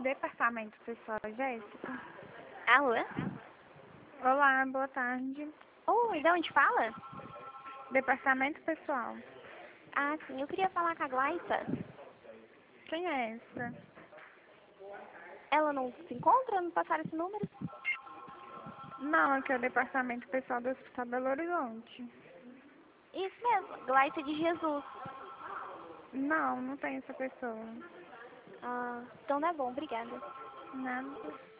Departamento Pessoal, Jéssica. Alô? Olá, boa tarde. Oi, de onde fala? Departamento Pessoal. Ah, sim, eu queria falar com a Glaissa. Quem é essa? Ela não se encontra? Não passaram esse número? Não, aqui é o Departamento Pessoal do Hospital Belo Horizonte. Isso mesmo, Glaissa de Jesus. Não, não tem essa pessoa. Ah, então tá bom, obrigada. Nada.